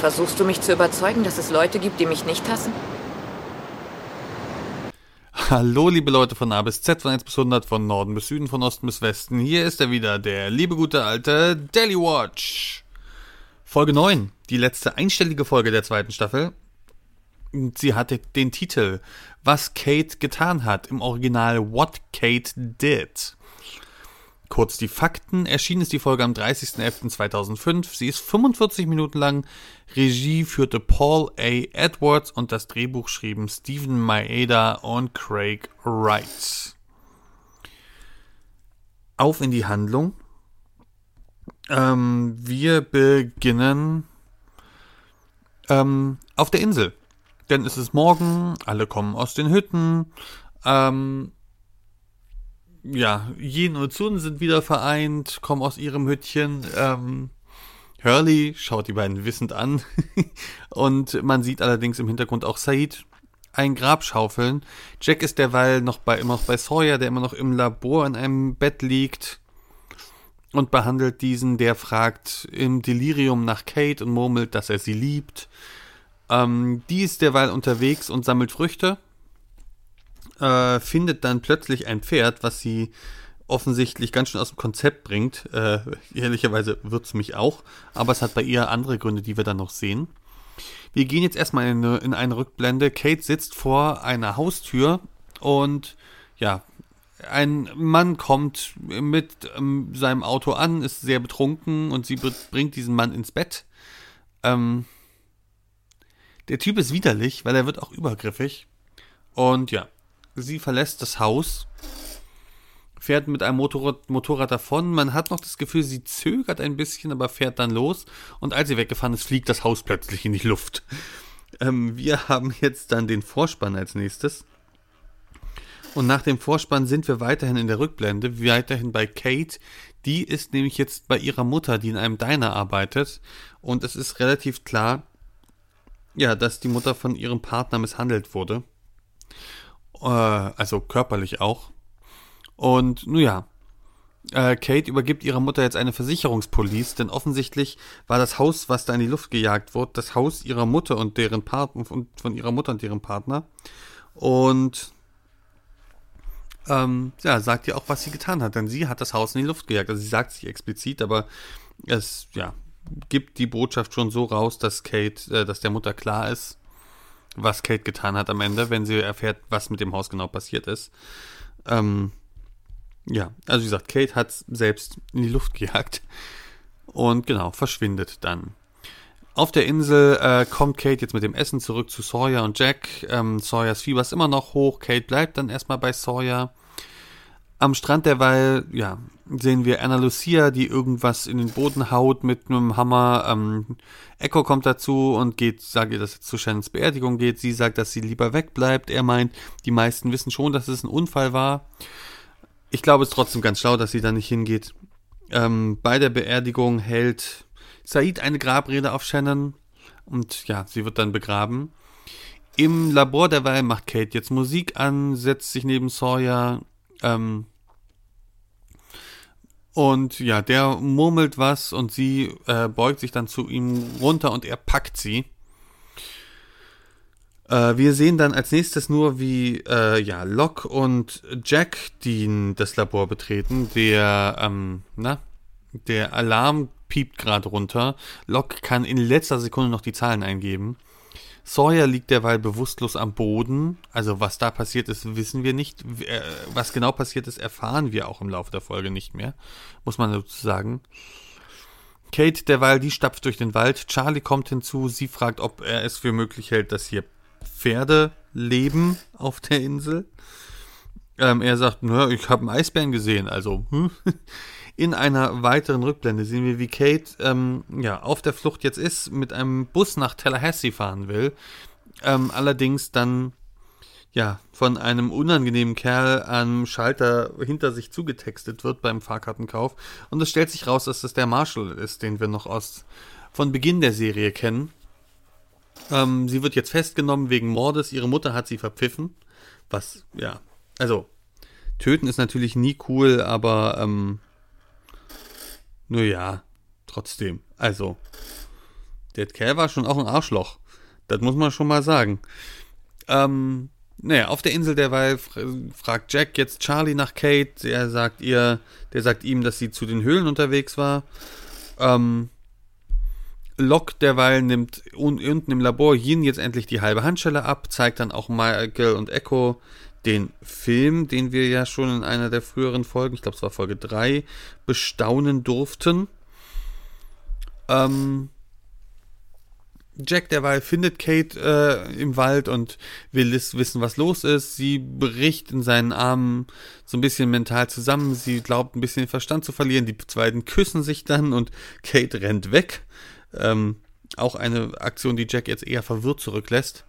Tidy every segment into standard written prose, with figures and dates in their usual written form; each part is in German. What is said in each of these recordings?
Versuchst du mich zu überzeugen, dass es Leute gibt, die mich nicht hassen? Hallo liebe Leute von A bis Z, von 1 bis 100, von Norden bis Süden, von Osten bis Westen. Hier ist er wieder, der liebe gute alte Daily Watch. Folge 9, die letzte einstellige Folge der zweiten Staffel. Sie hatte den Titel Was Kate getan hat, im Original What Kate Did. Kurz die Fakten. Erschienen ist die Folge am 30.11.2005. Sie ist 45 Minuten lang. Regie führte Paul A. Edwards und das Drehbuch schrieben Stephen Maeda und Craig Wright. Auf in die Handlung. Wir beginnen auf der Insel. Denn es ist morgen, alle kommen aus den Hütten. Yin und Sun sind wieder vereint, kommen aus ihrem Hüttchen. Hurley schaut die beiden wissend an. Und man sieht allerdings im Hintergrund auch Sayid ein Grab schaufeln. Jack ist derweil immer noch bei Sawyer, der immer noch im Labor in einem Bett liegt und behandelt diesen, der fragt im Delirium nach Kate und murmelt, dass er sie liebt. Die ist derweil unterwegs und sammelt Früchte. Findet dann plötzlich ein Pferd, was sie offensichtlich ganz schön aus dem Konzept bringt. Ehrlicherweise wird's mich auch, aber es hat bei ihr andere Gründe, die wir dann noch sehen. Wir gehen jetzt erstmal in eine Rückblende. Kate sitzt vor einer Haustür und ja, ein Mann kommt mit seinem Auto an, ist sehr betrunken und sie bringt diesen Mann ins Bett. Der Typ ist widerlich, weil er wird auch übergriffig. Und ja, sie verlässt das Haus, fährt mit einem Motorrad davon. Man hat noch das Gefühl, sie zögert ein bisschen, aber fährt dann los. Und als sie weggefahren ist, fliegt das Haus plötzlich in die Luft. Wir haben jetzt dann den Vorspann als nächstes. Und nach dem Vorspann sind wir weiterhin in der Rückblende, weiterhin bei Kate. Die ist nämlich jetzt bei ihrer Mutter, die in einem Diner arbeitet. Und es ist relativ klar, ja, dass die Mutter von ihrem Partner misshandelt wurde. Also körperlich auch. Und nun ja, Kate übergibt ihrer Mutter jetzt eine Versicherungspolice, denn offensichtlich war das Haus, was da in die Luft gejagt wurde, das Haus ihrer Mutter und deren Partner, von ihrer Mutter und deren Partner. Und sagt ihr auch, was sie getan hat, denn sie hat das Haus in die Luft gejagt. Also sie sagt es nicht explizit, aber es gibt die Botschaft schon so raus, dass dass der Mutter klar ist, was Kate getan hat am Ende, wenn sie erfährt, was mit dem Haus genau passiert ist. Also wie gesagt, Kate hat es selbst in die Luft gejagt und genau, verschwindet dann. Auf der Insel kommt Kate jetzt mit dem Essen zurück zu Sawyer und Jack. Sawyers Fieber ist immer noch hoch, Kate bleibt dann erstmal bei Sawyer. Am Strand derweil, sehen wir Ana Lucia, die irgendwas in den Boden haut mit einem Hammer. Echo kommt dazu und sagt ihr, dass es zu Shannons Beerdigung geht. Sie sagt, dass sie lieber wegbleibt. Er meint, die meisten wissen schon, dass es ein Unfall war. Ich glaube, es ist trotzdem ganz schlau, dass sie da nicht hingeht. Bei der Beerdigung hält Sayid eine Grabrede auf Shannon und sie wird dann begraben. Im Labor derweil macht Kate jetzt Musik an, setzt sich neben Sawyer, und der murmelt was und sie beugt sich dann zu ihm runter und er packt sie. Wir sehen dann als nächstes nur, wie Locke und Jack das Labor betreten. Der Alarm piept gerade runter. Locke kann in letzter Sekunde noch die Zahlen eingeben. Sawyer liegt derweil bewusstlos am Boden. Also was da passiert ist, wissen wir nicht. Was genau passiert ist, erfahren wir auch im Laufe der Folge nicht mehr. Muss man dazu sagen. Kate derweil, die stapft durch den Wald. Charlie kommt hinzu. Sie fragt, ob er es für möglich hält, dass hier Pferde leben auf der Insel. Er sagt, ich habe einen Eisbären gesehen. Also, In einer weiteren Rückblende sehen wir, wie Kate auf der Flucht jetzt ist, mit einem Bus nach Tallahassee fahren will. Allerdings dann von einem unangenehmen Kerl am Schalter hinter sich zugetextet wird beim Fahrkartenkauf. Und es stellt sich raus, dass das der Marshall ist, den wir noch von Beginn der Serie kennen. Sie wird jetzt festgenommen wegen Mordes. Ihre Mutter hat sie verpfiffen. Töten ist natürlich nie cool, aber trotzdem. Also, Der Kerl war schon auch ein Arschloch. Das muss man schon mal sagen. Naja, auf der Insel derweil fragt Jack jetzt Charlie nach Kate. Der sagt ihm, dass sie zu den Höhlen unterwegs war. Locke derweil nimmt unten im Labor Yin jetzt endlich die halbe Handschelle ab, zeigt dann auch Michael und Echo den Film, den wir ja schon in einer der früheren Folgen, ich glaube es war Folge 3, bestaunen durften. Jack derweil findet Kate im Wald und will wissen, was los ist. Sie bricht in seinen Armen so ein bisschen mental zusammen. Sie glaubt, ein bisschen den Verstand zu verlieren. Die beiden küssen sich dann und Kate rennt weg. Auch eine Aktion, die Jack jetzt eher verwirrt zurücklässt.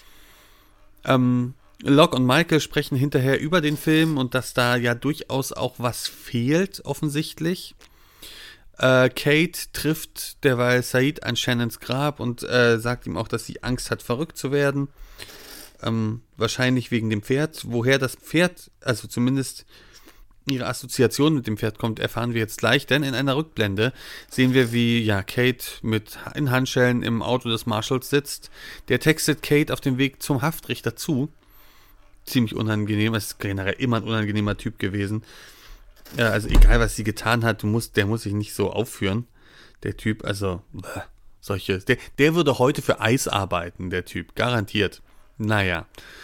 Locke und Michael sprechen hinterher über den Film und dass da ja durchaus auch was fehlt, offensichtlich. Kate trifft derweil Sayid an Shannons Grab und sagt ihm auch, dass sie Angst hat, verrückt zu werden. Wahrscheinlich wegen dem Pferd. Woher das Pferd, also zumindest ihre Assoziation mit dem Pferd kommt, erfahren wir jetzt gleich, denn in einer Rückblende sehen wir, wie Kate in Handschellen im Auto des Marshals sitzt. Der textet Kate auf dem Weg zum Haftrichter zu. Ziemlich unangenehm, es ist generell immer ein unangenehmer Typ gewesen. Ja, also egal, was sie getan hat, der muss sich nicht so aufführen, der Typ, also der würde heute für Eis arbeiten, der Typ, garantiert. Naja.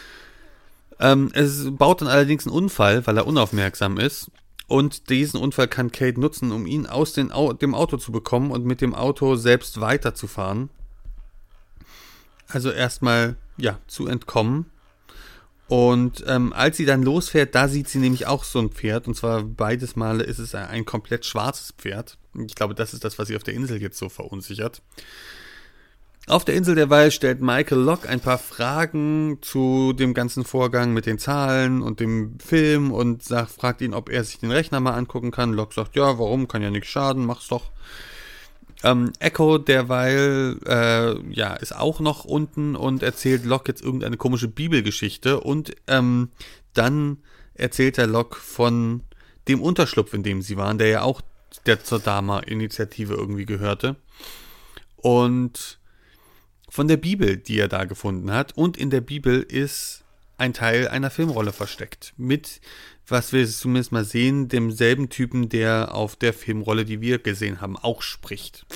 Es baut dann allerdings einen Unfall, weil er unaufmerksam ist. Und diesen Unfall kann Kate nutzen, um ihn aus dem Auto zu bekommen und mit dem Auto selbst weiterzufahren. Also erstmal, zu entkommen. Und als sie dann losfährt, da sieht sie nämlich auch so ein Pferd. Und zwar beides Male ist es ein komplett schwarzes Pferd. Ich glaube, das ist das, was sie auf der Insel jetzt so verunsichert. Auf der Insel derweil stellt Michael Locke ein paar Fragen zu dem ganzen Vorgang mit den Zahlen und dem Film und fragt ihn, ob er sich den Rechner mal angucken kann. Locke sagt, ja, warum, kann ja nichts schaden, mach's doch. Echo derweil ist auch noch unten und erzählt Locke jetzt irgendeine komische Bibelgeschichte und dann erzählt er Locke von dem Unterschlupf, in dem sie waren, der ja auch der zur Dharma-Initiative irgendwie gehörte. Und von der Bibel, die er da gefunden hat. Und in der Bibel ist ein Teil einer Filmrolle versteckt. Mit, was wir zumindest mal sehen, demselben Typen, der auf der Filmrolle, die wir gesehen haben, auch spricht.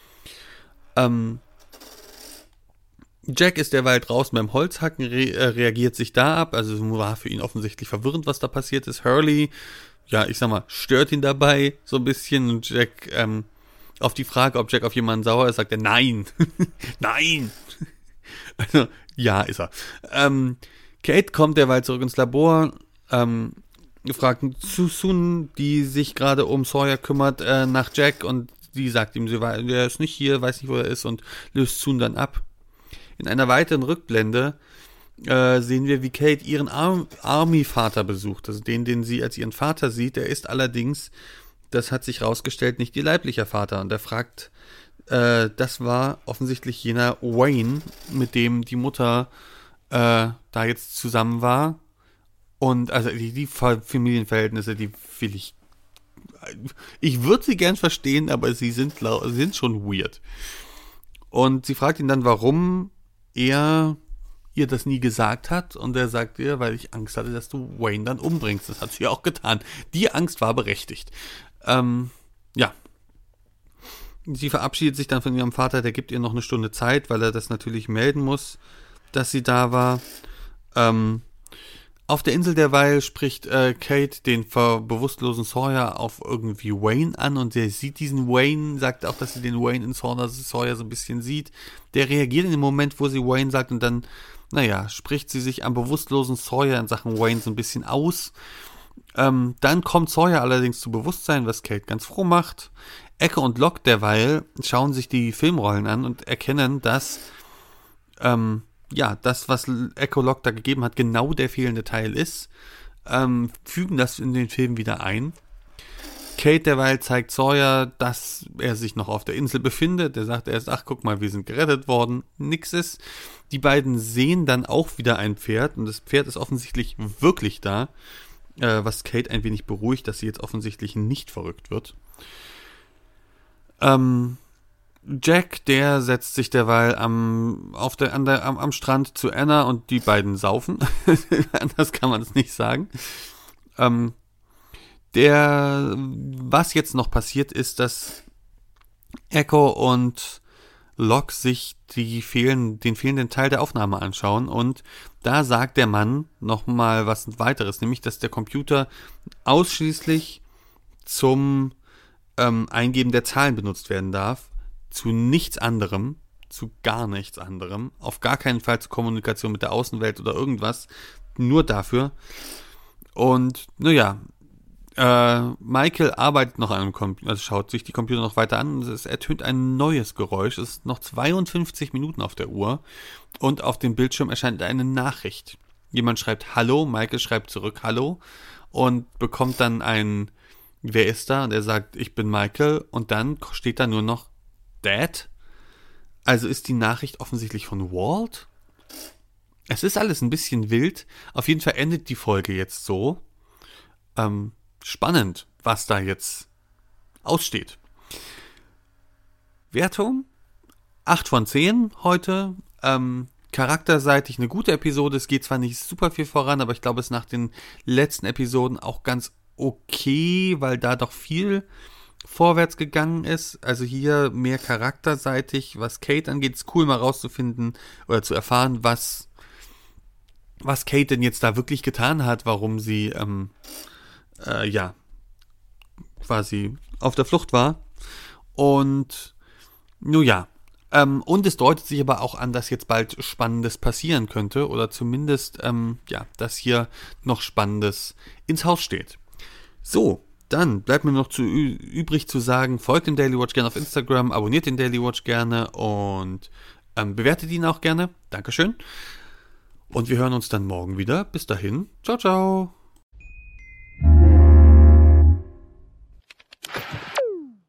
Jack ist derweil draußen beim Holzhacken, reagiert sich da ab. Also war für ihn offensichtlich verwirrend, was da passiert ist. Hurley, stört ihn dabei so ein bisschen. Und Jack, auf die Frage, ob Jack auf jemanden sauer ist, sagt er, nein. Nein. Also, ja, ist er. Kate kommt derweil zurück ins Labor, fragt Susun, die sich gerade um Sawyer kümmert, nach Jack und die sagt ihm, er ist nicht hier, weiß nicht, wo er ist und löst Sun dann ab. In einer weiteren Rückblende sehen wir, wie Kate ihren Army-Vater besucht, also den sie als ihren Vater sieht. Der ist allerdings, das hat sich rausgestellt, nicht ihr leiblicher Vater. Und er fragt, das war offensichtlich jener Wayne, mit dem die Mutter da jetzt zusammen war. Und also die Familienverhältnisse, die will ich würde sie gern verstehen, aber sie sind schon weird. Und sie fragt ihn dann, warum er ihr das nie gesagt hat. Und er sagt ihr, weil ich Angst hatte, dass du Wayne dann umbringst. Das hat sie auch getan. Die Angst war berechtigt. Sie verabschiedet sich dann von ihrem Vater, der gibt ihr noch eine Stunde Zeit, weil er das natürlich melden muss, dass sie da war. Auf der Insel derweil spricht Kate den bewusstlosen Sawyer auf irgendwie Wayne an und der sieht diesen Wayne, sagt auch, dass sie den Wayne in Sawyer so ein bisschen sieht. Der reagiert in dem Moment, wo sie Wayne sagt und dann, spricht sie sich am bewusstlosen Sawyer in Sachen Wayne so ein bisschen aus. Dann kommt Sawyer allerdings zu Bewusstsein, was Kate ganz froh macht. Echo und Locke derweil schauen sich die Filmrollen an und erkennen, dass das, was Echo Locke da gegeben hat, genau der fehlende Teil ist. Fügen das in den Film wieder ein. Kate derweil zeigt Sawyer, dass er sich noch auf der Insel befindet. Er sagt erst, ach guck mal, wir sind gerettet worden. Nix ist. Die beiden sehen dann auch wieder ein Pferd und das Pferd ist offensichtlich wirklich da. Was Kate ein wenig beruhigt, dass sie jetzt offensichtlich nicht verrückt wird. Jack, der setzt sich derweil am Strand zu Anna und die beiden saufen. Anders kann man es nicht sagen. Was jetzt noch passiert ist, dass Echo und Locke sich den fehlenden Teil der Aufnahme anschauen und da sagt der Mann nochmal was weiteres, nämlich, dass der Computer ausschließlich zum Eingeben der Zahlen benutzt werden darf, zu nichts anderem, zu gar nichts anderem, auf gar keinen Fall zur Kommunikation mit der Außenwelt oder irgendwas, nur dafür. Und, Michael arbeitet noch an einem Computer, also schaut sich die Computer noch weiter an und es ertönt ein neues Geräusch. Es ist noch 52 Minuten auf der Uhr und auf dem Bildschirm erscheint eine Nachricht. Jemand schreibt Hallo, Michael schreibt zurück Hallo und bekommt dann wer ist da? Und er sagt, ich bin Michael und dann steht da nur noch Dad? Also ist die Nachricht offensichtlich von Walt? Es ist alles ein bisschen wild. Auf jeden Fall endet die Folge jetzt so. Spannend, was da jetzt aussteht. Wertung? 8 von 10 heute. Charakterseitig eine gute Episode. Es geht zwar nicht super viel voran, aber ich glaube, es ist nach den letzten Episoden auch ganz okay, weil da doch viel vorwärts gegangen ist. Also hier mehr charakterseitig, was Kate angeht. Ist cool mal rauszufinden oder zu erfahren, was Kate denn jetzt da wirklich getan hat, warum sie quasi auf der Flucht war. Und und es deutet sich aber auch an, dass jetzt bald Spannendes passieren könnte oder zumindest, dass hier noch Spannendes ins Haus steht. So, dann bleibt mir noch übrig zu sagen, folgt dem Daily Watch gerne auf Instagram, abonniert den Daily Watch gerne und bewertet ihn auch gerne. Dankeschön. Und wir hören uns dann morgen wieder. Bis dahin. Ciao, ciao.